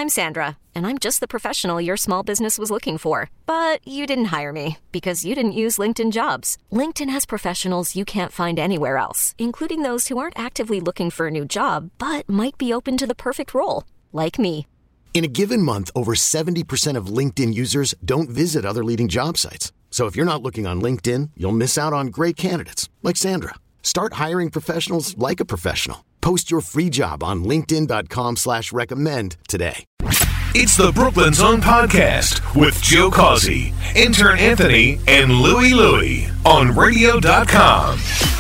I'm Sandra, and I'm just the professional your small business was looking for. But you didn't hire me because you didn't use LinkedIn Jobs. LinkedIn has professionals you can't find anywhere else, including those who aren't actively looking for a new job, but might be open to the perfect role, like me. In a given month, over 70% of LinkedIn users don't visit other leading job sites. So if you're not looking on LinkedIn, you'll miss out on great candidates like Sandra. Start hiring professionals like a professional. Post your free job on linkedin.com/recommend today. It's the Brooklyn Zone Podcast with Joe Causey, intern Anthony, and Louie on radio.com.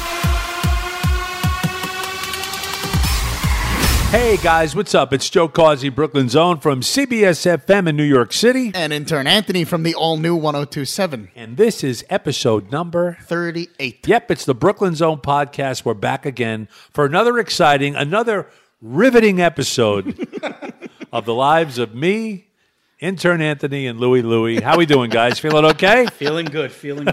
Hey guys, what's up? It's Joe Causey, Brooklyn Zone from CBS FM in New York City. And intern Anthony from the all-new 102.7. And this is episode number 38. Yep, it's the Brooklyn Zone Podcast. We're back again for another exciting, another riveting episode of the lives of me, intern Anthony, and Louie. How we doing, guys? Feeling okay? Feeling good.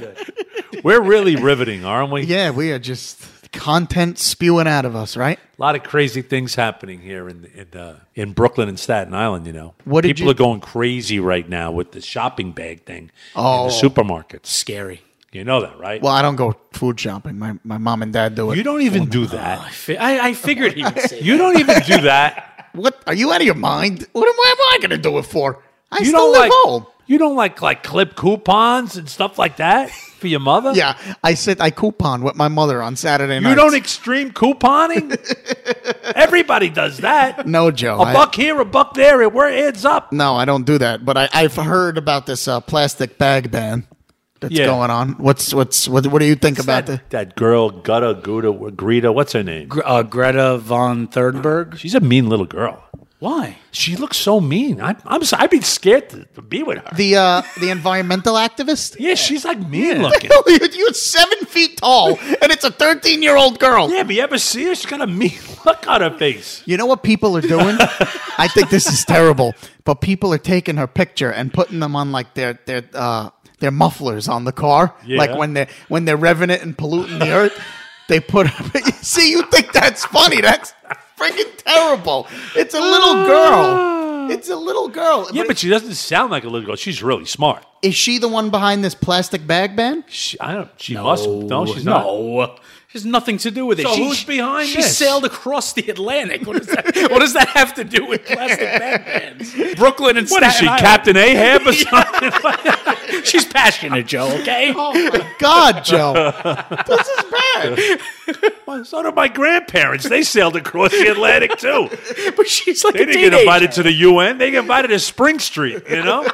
We're really riveting, aren't we? Yeah, we are just content spewing out of us, right? A lot of crazy things happening here in Brooklyn and Staten Island, you know. People are going crazy right now with the shopping bag thing in the supermarkets. Scary. You know that, right? Well, I don't go food shopping. My mom and dad do it. You don't even do that. I figured he would say You don't even do that. What? Are you out of your mind? What am I going to do it for? I You still don't live home. You don't like clip coupons and stuff like that for your mother? Yeah, I coupon with my mother on Saturday nights. You don't extreme couponing? Everybody does that. No, Joe. A buck here, a buck there. It adds up. No, I don't do that. But I've heard about this plastic bag ban that's going on. What do you think about that girl, Greta, what's her name? Greta von Thunberg. She's a mean little girl. Why? She looks so mean. I'd be scared to be with her. The environmental activist? Yeah, she's like mean looking. You're 7 feet tall, and it's a 13-year-old girl. Yeah, but you ever see her? She's got a mean look on her face. You know what people are doing? I think this is terrible, but people are taking her picture and putting them on like their mufflers on the car, like when they're revving it and polluting the earth. They put. See, you think that's funny? That's freaking terrible. It's a little girl. It's a little girl. Yeah, but she doesn't sound like a little girl. She's really smart. Is she the one behind this plastic bag ban? She must. No, she's not. No. Has nothing to do with it. So who's behind this? She sailed across the Atlantic. What does that have to do with plastic bag bans? Brooklyn and Staten Island. What is she, Captain Ahab or something? She's passionate, Joe, okay? Oh, my God, Joe. This is bad. Well, so did my grandparents. They sailed across the Atlantic, too. But she's like they didn't get invited to the UN. They got invited to Spring Street, you know?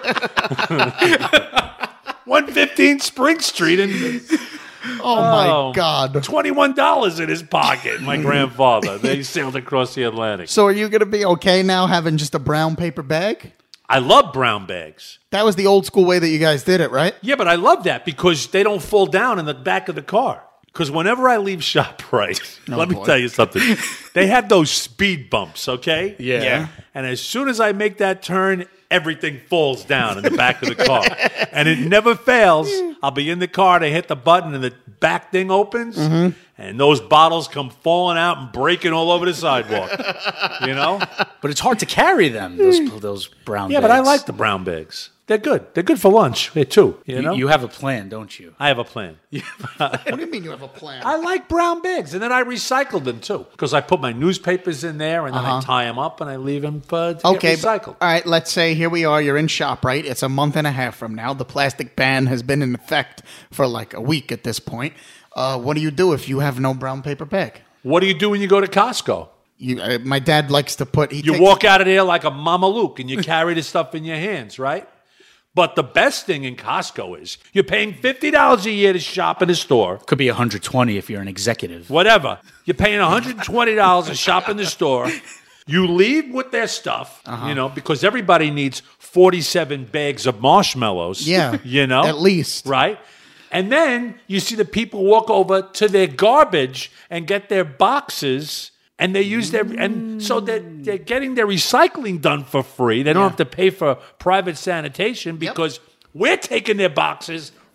115 Spring Street and... Oh, my God. $21 in his pocket, my grandfather. They sailed across the Atlantic. So are you going to be okay now having just a brown paper bag? I love brown bags. That was the old school way that you guys did it, right? Yeah, but I love that because they don't fall down in the back of the car. Because whenever I leave ShopRite, let me tell you something. They have those speed bumps, okay? Yeah. And as soon as I make that turn, everything falls down in the back of the car. And it never fails. I'll be in the car, they hit the button, and the back thing opens, and those bottles come falling out and breaking all over the sidewalk. You know? But it's hard to carry them, those brown bags. Yeah, but I like the brown bags. They're good. They're good for lunch, too. You know? You have a plan, don't you? I have a plan. What do you mean you have a plan? I like brown bags, and then I recycle them, too. Because I put my newspapers in there, and then I tie them up, and I leave them to get recycled. All right, let's say here we are. You're in ShopRite. It's a month and a half from now. The plastic ban has been in effect for like a week at this point. What do you do if you have no brown paper bag? What do you do when you go to Costco? My dad likes to put... You walk out of there like a Mama Luke, and you carry the stuff in your hands, right? But the best thing in Costco is you're paying $50 a year to shop in the store. Could be $120 if you're an executive. Whatever. You're paying $120 to shop in the store. You leave with their stuff, you know, because everybody needs 47 bags of marshmallows. Yeah. You know? At least. Right? And then you see the people walk over to their garbage and get their boxes, and they use their, and so they're getting their recycling done for free. They don't have to pay for private sanitation because we're taking their boxes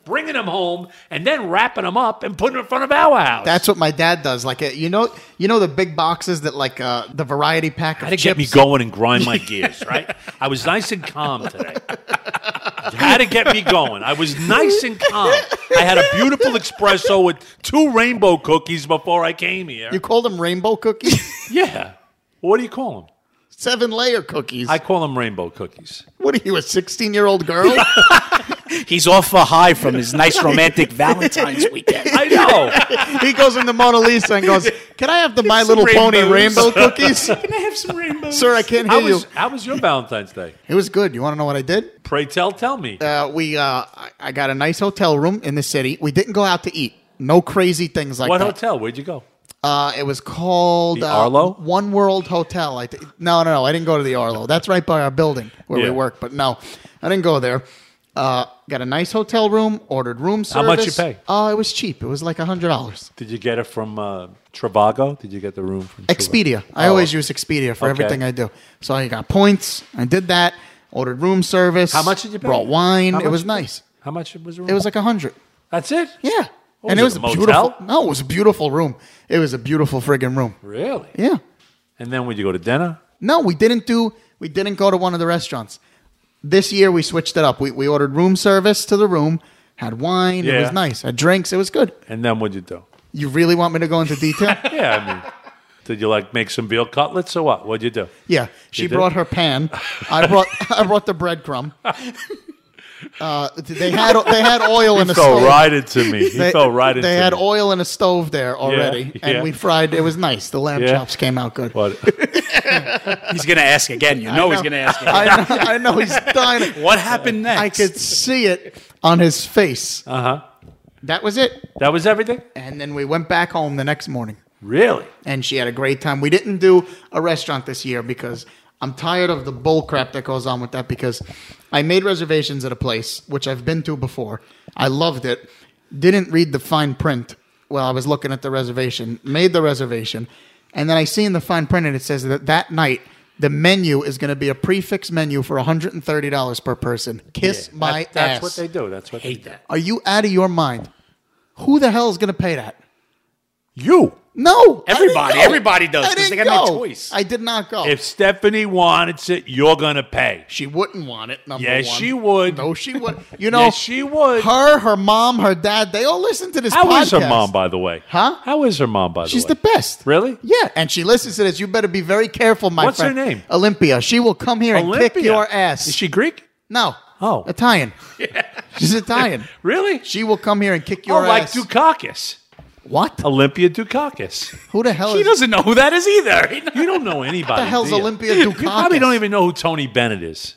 bringing them home, and then wrapping them up and putting them in front of our house. That's what my dad does. Like, you know the big boxes that like the variety pack of had to chips. get me going and grind my gears, right? I was nice and calm today. Had to get me going. I was nice and calm. I had a beautiful espresso with 2 rainbow cookies before I came here. You call them rainbow cookies? Yeah. What do you call them? 7-layer cookies. I call them rainbow cookies. What are you, a 16-year-old girl? He's off a high from his nice romantic Valentine's weekend. I know. He goes into Mona Lisa and goes, "Can I have the My Little Pony rainbow cookies?" Can I have some rainbows? Sir, I can't hear you. How was your Valentine's Day? It was good. You want to know what I did? Pray tell me. I got a nice hotel room in the city. We didn't go out to eat. No crazy things like What that. hotel? Where'd you go? It was called The Arlo? One World Hotel. No, I didn't go to the Arlo. That's right by our building where we Yeah. work. But no, I didn't go there. Got a nice hotel room. Ordered room service. How much you pay? It was cheap. It was like $100. Did you get it from Trivago? Did you get the room from Trivago? Expedia. I always use Expedia for everything I do. So I got points. I did that. Ordered room service. How much did you pay? Brought wine. How It much was you paid? nice. How much was the room? It was like $100. That's it? Yeah. What And was it it, was a a motel? beautiful. No, it was a beautiful room. It was a beautiful friggin' room. Really? Yeah. And then would you go to dinner? No, we didn't go to one of the restaurants. This year we switched it up. We ordered room service to the room, had wine, it Yeah. was nice. Had drinks, it was good. And then what'd you do? You really want me to go into detail? Yeah, I mean, did you make some veal cutlets or what? What'd you do? Yeah. She You did? brought her pan. I brought the breadcrumb. They had oil in a Fell stove. right into me. He fell right into They had me. oil in a stove there already, yeah. and we fried. It was nice. The lamb Yeah. chops came out good. What? He's going to ask again. You know he's going to ask again. I know he's dying. What happened next? I could see it on his face. Uh-huh. That was it. That was everything? And then we went back home the next morning, Really? and she had a great time. We didn't do a restaurant this year because I'm tired of the bull crap that goes on with that, because I made reservations at a place, which I've been to before. I loved it. Didn't read the fine print while I was looking at the reservation. Made the reservation. And then I see in the fine print, and it says that night, the menu is going to be a prefix menu for $130 per person. Kiss my ass. That's what they do. That's what hate they do. that. Are you out of your mind? Who the hell is going to pay that? You. No. Everybody. I didn't go. Everybody does, I 'cause they didn't got no go. choice. I did not go. If Stephanie wanted it, you're going to pay. She wouldn't want it, number Yes, one. she would. No, she would. You know, Yes, she would. her mom, her dad, they all listen to this How podcast. is her mom, by the way? Huh? How is her mom, by the She's way? the best. Really? Yeah, and she listens to this. You better be very careful, my What's friend. her name? Olympia. She will come here and kick Olympia. your ass. Is she Greek? No. Oh. Italian. She's Italian. Really? She will come here and kick your like ass. Dukakis. What? Olympia Dukakis. Who the hell He is... doesn't know who that is either. You don't know anybody. What the hell's do you? Olympia You Dukakis? probably don't even know who Tony Bennett is.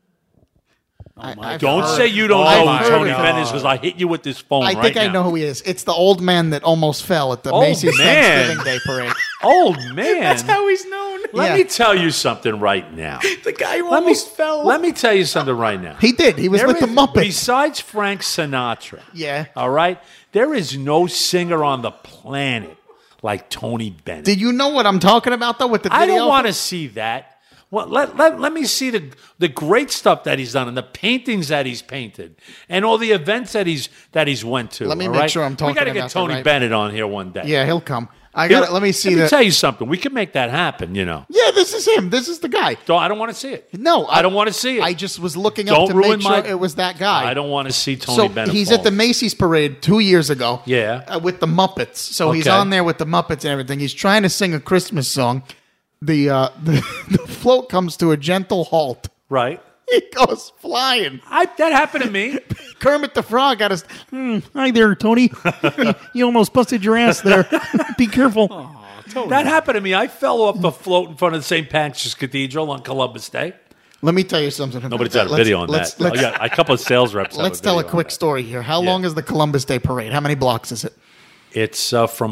I've Don't heard- say you don't I've know who heard Tony of him. Bennett is, because I hit you with this phone I right think now. I know who he is. It's the old man that almost fell at the Old Macy's man? Thanksgiving Day parade. Old man. That's how he's known. Let Yeah. me tell you something right now. The guy who Let me almost fell. Let me tell you something right now. He did. He was There with the is- Muppets. Besides Frank Sinatra. Yeah. All right? There is no singer on the planet like Tony Bennett. Did you know what I'm talking about, though, with the video? I don't want to see that. Well, let me see the great stuff that he's done and the paintings that he's painted and all the events that he's went to. Let me all make right? sure I'm talking We got to about get Tony the right- Bennett on here one day. Yeah, he'll come. I got. Let me see Let me the. tell you something. We can make that happen. You know. Yeah, this is him. This is the guy. I don't want to see it. No, I don't want to see it. I just was looking Don't up to ruin make sure my- it was that guy. I don't want to see Tony So Bennett. he's fall. at the Macy's parade 2 years ago. Yeah. With the Muppets. So he's Okay. on there with the Muppets and everything. He's trying to sing a Christmas song. The float comes to a gentle halt. right. He goes flying. That happened to me. Kermit the Frog got his. Hi there, Tony. You almost busted your ass there. Be careful. That happened to me. I fell off the float in front of the St. Pancras Cathedral on Columbus Day. Let me tell you something. about Nobody's that. got a video on Let's- that. let's- I got a couple of sales reps. Let's have tell a video on quick that. story here. How long is the Columbus Day parade? How many blocks is it? It's from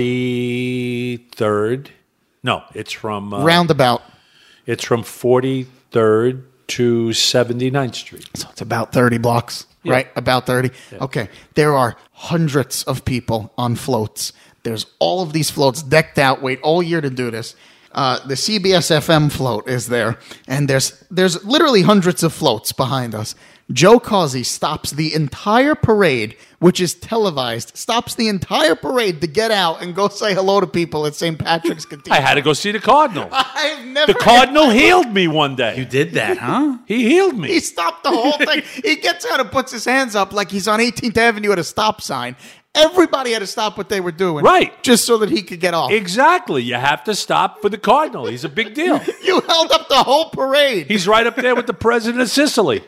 43rd. No, it's from Roundabout. It's from 43rd to 79th Street. So it's about 30 blocks, right? About 30. Okay. There are hundreds of people on floats. There's all of these floats decked out. Wait all year to do this. The CBS FM float is there, and there's literally hundreds of floats behind us. Joe Causey stops the entire parade, which is televised, stops the entire parade to get out and go say hello to people at St. Patrick's Cathedral. I had to go see the Cardinal. I've never. The Cardinal healed me one day. You did that, huh? He healed me. He stopped the whole thing. He gets out and puts his hands up like he's on 18th Avenue at a stop sign. Everybody had to stop what they were doing. Right. Just so that he could get off. Exactly. You have to stop for the Cardinal. He's a big deal. You held up the whole parade. He's right up there with the president of Sicily.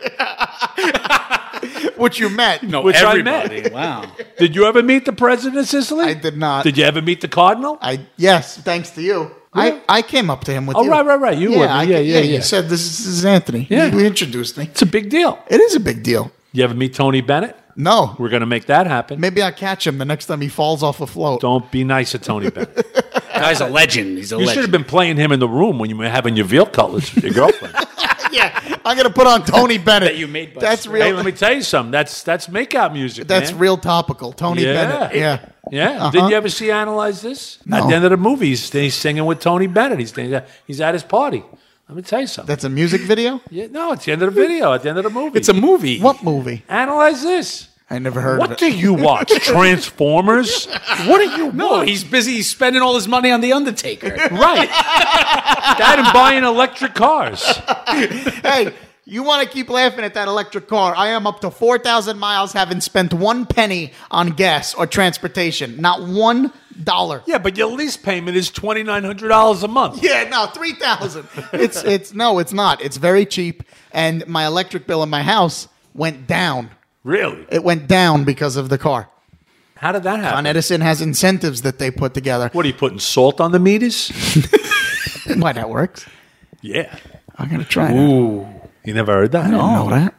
Which you met. No, Which I everybody. met. Wow. Did you ever meet the president of Sicily? I did not. Did you ever meet the Cardinal? Yes, thanks to you. I came up to him with Oh, you. right. You were. Yeah. You said, this is Anthony. Yeah. You introduced me. It's a big deal. It is a big deal. You ever meet Tony Bennett? No. We're going to make that happen. Maybe I'll catch him the next time he falls off a float. Don't be nice to Tony Bennett. Guy's a legend. He's a You legend. should have been playing him in the room when you were having your veal cutlets with your girlfriend. Yeah, I'm going to put on Tony Bennett. That you made by That's Sir. real. Hey, let me tell you something. That's makeout music. That's man. real topical. Tony Bennett. Yeah. Yeah. Did you ever see Analyze This? No. At the end of the movie, he's singing with Tony Bennett. He's at his party. Let me tell you something. That's a music video? Yeah, no, it's the end of the video. At the end of the movie. It's a movie. What movie? Analyze This. I never heard of What it. do you watch? Transformers? What do you No, watch? he's busy spending all his money on The Undertaker. Right. That and buying electric cars. Hey, you want to keep laughing at that electric car. I am up to 4,000 miles having spent 1 penny on gas or transportation. Not $1. Yeah, but your lease payment is $2,900 a month. Yeah, no, 3,000. It's not. It's very cheap. And my electric bill in my house went down. Really? It went down because of the car. How did that Con happen? Edison has incentives that they put together. What are you putting salt on the meters? Why that works? Yeah. I'm gonna try that. Ooh. You never heard that? I didn't know that.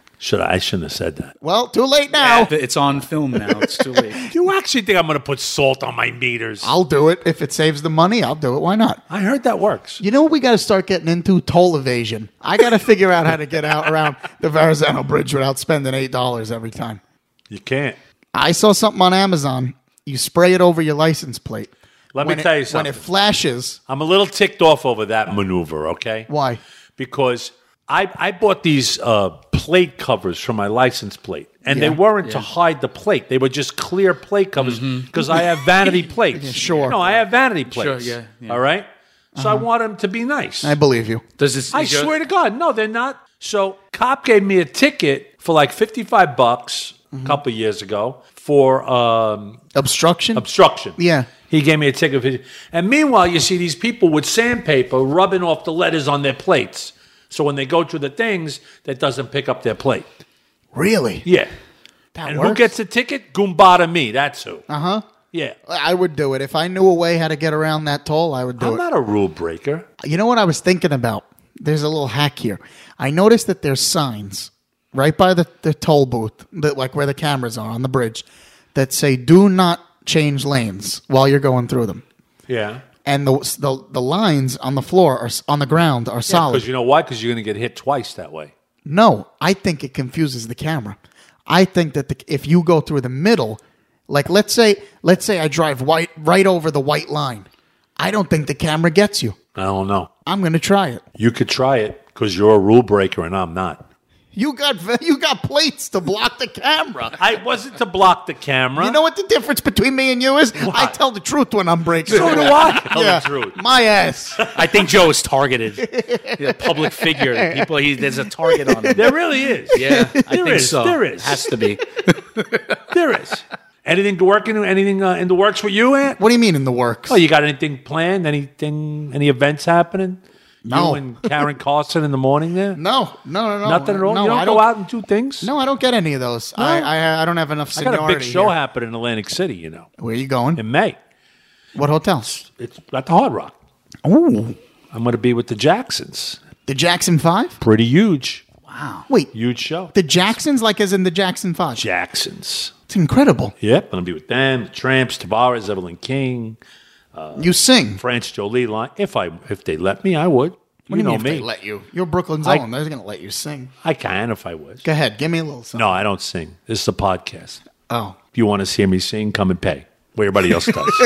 I shouldn't have said that. Well, too late now. It's on film now. It's too late. Do you actually think I'm going to put salt on my meters? I'll do it if it saves the money. I'll do it. Why not? I heard that works. You know what we got to start getting into? Toll evasion. I got to figure out how to get out around the Verrazano Bridge without spending $8 every time. You can't. I saw something on Amazon. You spray it over your license plate. Let me tell you something. When it flashes. I'm a little ticked off over that maneuver, okay? Why? Because I bought these plate covers for my license plate, and they weren't to hide the plate. They were just clear plate covers because I have vanity plates. Yeah, sure. No, I have vanity plates. Sure, yeah. All right? So I want them to be nice. I believe you. Does this? I swear to God, no, they're not. So cop gave me a ticket for like $55 a couple of years ago for Obstruction? obstruction. Yeah. He gave me a ticket. And meanwhile, you see these people with sandpaper rubbing off the letters on their plates. So when they go through the things, that doesn't pick up their plate. Really? Yeah. That And works? who gets the ticket? Goombada me. That's who. Uh-huh. Yeah. I would do it. If I knew a way how to get around that toll, I would do I'm it. not a rule breaker. You know what I was thinking about? There's a little hack here. I noticed that there's signs right by the toll booth, like where the cameras are on the bridge, that say "Do not change lanes" while you're going through them. Yeah. And the lines on the floor or on the ground are solid. Because you know why? Because you're going to get hit twice that way. No, I think it confuses the camera. I think that if you go through the middle, like let's say I drive right over the white line, I don't think the camera gets you. I don't know. I'm going to try it. You could try it because you're a rule breaker and I'm not. You got plates to block the camera. I wasn't to block the camera. You know what the difference between me and you is? I tell the truth when I'm breaking. So do I tell the truth. My ass. I think Joe is targeted. He's a public figure. There's a target on him. There really is. Yeah, I There think is, so. there is. Has to be. There is. Anything in the works with you, Ant? What do you mean in the works? Oh, you got anything planned? Any events happening? No. You and Karen Carson in the morning there? No. Nothing at all? No, you don't I go out and do things? No, I don't get any of those. I don't have enough I seniority. got a big show here. happening in Atlantic City, you know, Where are you going? in May. What hotels? It's at the Hard Rock. Ooh. I'm going to be with the Jacksons. The Jackson 5? Pretty huge. Wait, Huge show. the Jacksons, like as in the Jackson 5? Jacksons. It's incredible. Yep. Going to be with them, the Tramps, Tavares, Evelyn King, You sing. France Jolie line. If they let me, I would. What do you know mean if me. they let you? You're Brooklyn's I- own. They're going to let you sing. I can if I was. Go ahead. Give me a little something. No, I don't sing. This is a podcast. Oh. If you want to hear me sing, come and pay. Where everybody else does.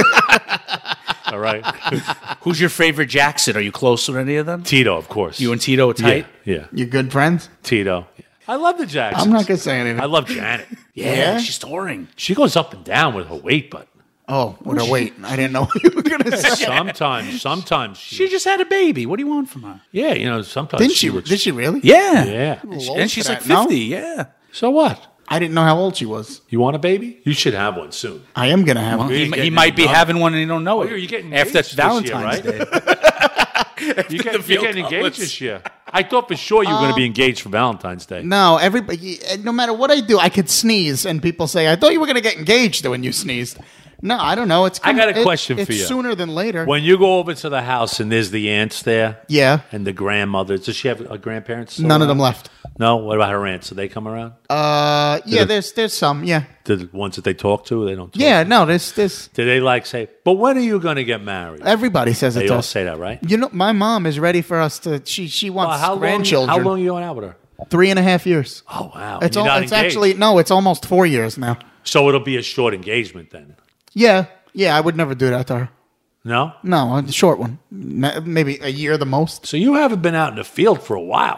All right. Who's your favorite Jackson? Are you close with any of them? Tito, of course. You and Tito are tight? Yeah. You good friends? Tito. I love the Jacksons. I'm not gonna say anything. I love Janet. Yeah, she's touring. She goes up and down with her weight, but Oh, with her weight. I didn't know what you were gonna say. sometimes She just had a baby. What do you want from her? yeah, sometimes Didn't she? looks- Did she really? Yeah. Yeah. And she's like No. 50. Yeah. So what? I didn't know how old she was. You want a baby? You should have one soon. I am gonna have one. He getting might be young. having one and he don't know it. You're getting after engaged Valentine's this year, Day. You're getting field engaged outlets. this year. I thought for sure you were going to be engaged for Valentine's Day. No, everybody. No matter what I do, I could sneeze, and people say, "I thought you were gonna get engaged when you sneezed." No, I don't know. I got a question it's for you. Sooner than later. When you go over to the house and there's the aunts there, Yeah. and the grandmothers, does she have a grandparents? still None of them around? left. No. What about her aunts? Do they come around? Yeah, there's some. Yeah. The ones that they talk to, they don't. Talk Yeah. to? No, there's Do they like say? But when are you going to get married? everybody says They it. all Does. say that, right? You know, my mom is ready for us to. She wants grandchildren. How long are you going out with her? 3.5 years. Oh wow! It's You're not it's engaged. actually no, it's almost 4 years now. So it'll be a short engagement then. Yeah. I would never do that to her. No. No, a short one. Maybe a year the most. So you haven't been out in the field for a while.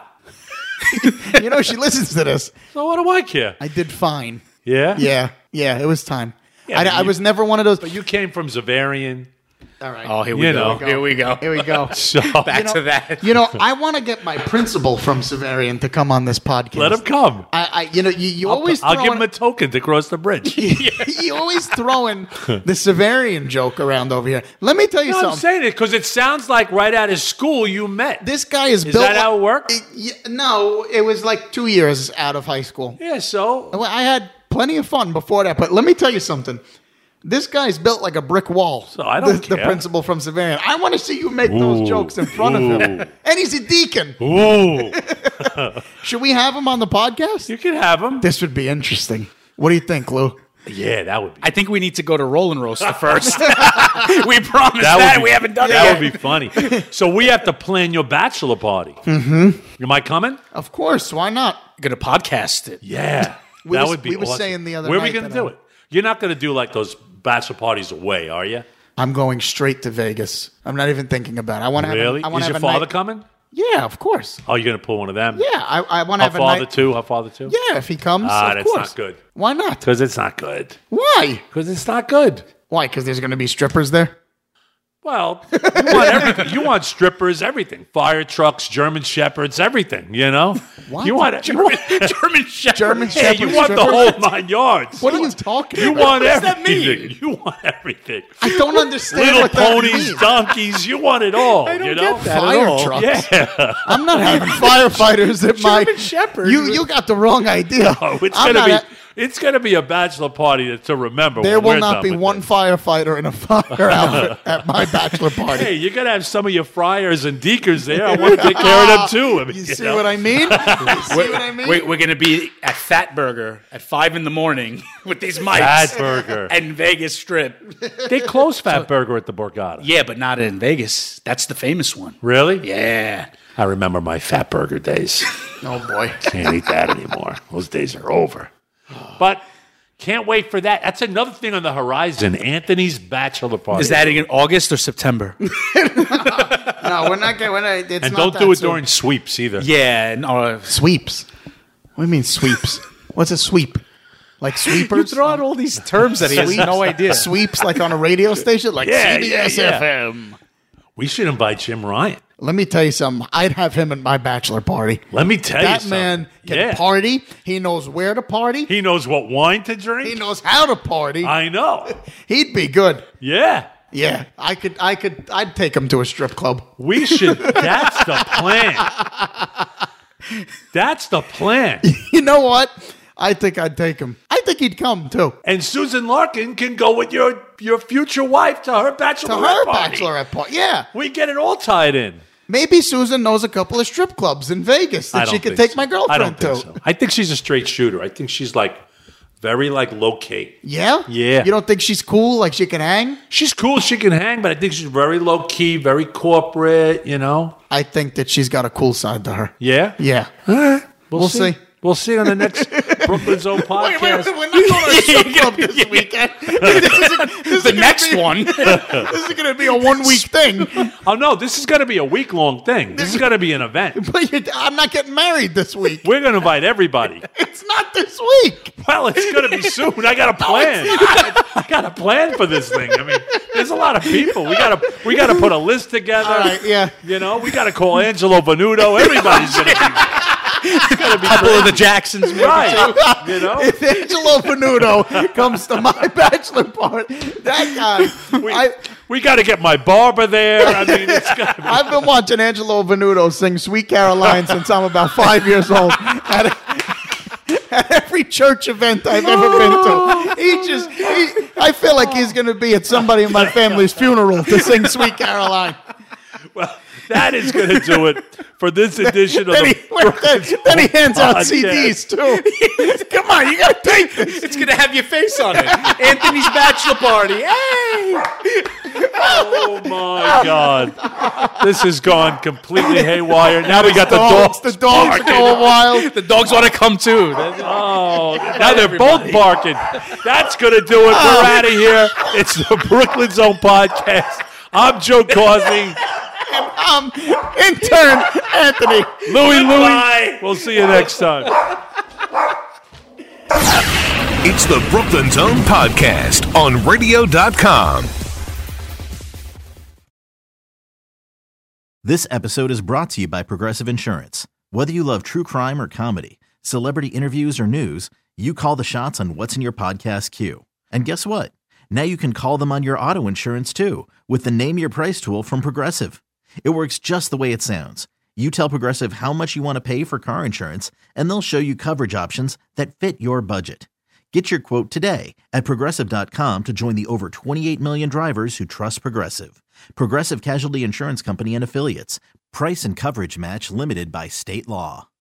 You know, she listens to this. So what do I care? I did fine. Yeah. Yeah, it was time. Yeah, but I you- was never one of those. But you came from Zavarian. All right. Oh, here we You go. know. Here we go. Here we go. So Back to that. You know, I want to get my principal from Severian to come on this podcast. let him come. You always I'll throw give in- him a token to cross the bridge. you always throw in the Severian joke around over here. Let me tell you No, I'm something. saying it because it sounds like right out of school you met. This guy is Is built. that how it worked? No, it was like 2 years out of high school. Yeah, so Well, I had plenty of fun before that, but let me tell you something. This guy's built like a brick wall. So I don't the care. principal from Severian. I want to see you make those jokes in front of him. And he's a deacon. ooh, Should we have him on the podcast? you can have him. This would be interesting. What do you think, Lou? Yeah, that would be. I think we need to go to Roll and Roaster first. We promised that. would be, We haven't done that it would yet. be funny. So we have to plan your bachelor party. Mm-hmm. Am I coming? Of course. Why not? Going to podcast it. Yeah, We that was- would be. we were awesome. saying the other Where are we night going to that do it? You're not going to do like those bachelor parties away, are you? I'm going straight to Vegas. I'm not even thinking about it. I want to Really? have. I want Is to your have a father night. coming? Yeah, of course. Oh, you're going to pull one of them? Yeah, I want to Her have a father night. too. Her father too. Yeah, if he comes, Ah, of that's course. not good. Why not? Because it's not good. Why? Because it's not good. Why? Because there's going to be strippers there. Well, you want everything. You want strippers, everything. Fire trucks, German shepherds, everything, you know? What? You want German Shepherd. German Yeah, Shepherd you want the strippers? whole 9 yards. What are you talking You about? want does that everything. mean? You want everything. I don't understand Little what that ponies, means. donkeys, you want it all. I don't you know? get that. Fire at all. trucks. Yeah. I'm not having firefighters at my. German Shepherd. You got the wrong idea. Oh, I'm not a- it's gonna be a bachelor party to remember. There when will we're not done be with one this. firefighter in a fire outfit at my bachelor party. Hey, you're gonna have some of your friars and deacons there. I want to take care of them too. I mean, You see know? what I mean? You see what I mean? We're going to be at Fatburger at 5 a.m. with these mics. Fatburger. And Vegas Strip. They closed Fat Burger at the Borgata. Yeah, but not in Vegas. That's the famous one. Really? Yeah. I remember my Fat Burger days. Oh boy. Can't eat that anymore. Those days are over. But can't wait for that. That's another thing on the horizon. Anthony's bachelor party. Is that in August or September? No, we're not going. It's And not don't that do it soon. during sweeps either. Yeah. No, Sweeps. What do you mean sweeps? What's a sweep? Like sweepers? you throw out all these terms that he has no idea. Sweeps like on a radio station? Like Yeah, CBS yeah, yeah. FM. We should invite Jim Ryan. Let me tell you something. I'd have him at my bachelor party. Let me tell you That something. man can Yeah. party. He knows where to party. He knows what wine to drink. He knows how to party. I know. He'd be good. Yeah. Yeah, I'd take him to a strip club. We should. That's the plan. That's the plan. You know what? I think I'd take him. I think he'd come too. And Susan Larkin can go with your future wife to her bachelorette To her party. bachelorette party. Yeah. We get it all tied in. Maybe Susan knows a couple of strip clubs in Vegas I that don't she could think take so. my girlfriend I don't to. think so. I think she's a straight shooter. I think she's like very like low key. Yeah? Yeah. You don't think she's cool? Like she can hang? She's cool. She can hang, but I think she's very low key, very corporate. You know. I think that she's got a cool side to her. Yeah. Yeah. All right. We'll see. We'll see you on the next Brooklyn Zone podcast. Wait, we're not going to a strip club this weekend. This The next one. This is going to be a 1 week thing. Oh, no, this is going to be a week-long thing. This is going to be an event. But I'm not getting married this week. We're going to invite everybody. It's not this week. Well, it's going to be soon. I got a plan. I got a plan for this thing. I mean, there's a lot of people. We got to put a list together. All right, yeah. You know, we got to call Angelo Venuto. Everybody's going to be. It's going to be Couple of the Jacksons, maybe, right. too. You know, If Angelo Venuto comes to my bachelor party, that guy. we got to get my barber there. I mean, it's got to be. I've been watching Angelo Venuto sing "Sweet Caroline" since I'm about 5 years old. At every church event I've ever been to, I feel like he's going to be at somebody in my family's funeral to sing "Sweet Caroline." Well, that is going to do it for this edition of Then he hands out podcast. CDs too. Come on, you got to take this. It's going to have your face on it. Anthony's bachelor party. Hey! Oh, my God. This has gone completely haywire. Now we got the dogs. The dogs are going wild. The dogs want to come, too. Oh, now they're both barking. That's going to do it. We're out of here. It's the Brooklyn Zone Podcast. I'm Joe Causey. Intern Anthony. Louie. We'll see you next time. It's the Brooklyn Zone Podcast on radio.com. This episode is brought to you by Progressive Insurance. Whether you love true crime or comedy, celebrity interviews or news, you call the shots on what's in your podcast queue. And guess what? Now you can call them on your auto insurance too with the Name Your Price tool from Progressive. It works just the way it sounds. You tell Progressive how much you want to pay for car insurance, and they'll show you coverage options that fit your budget. Get your quote today at Progressive.com to join the over 28 million drivers who trust Progressive. Progressive Casualty Insurance Company and Affiliates. Price and coverage match limited by state law.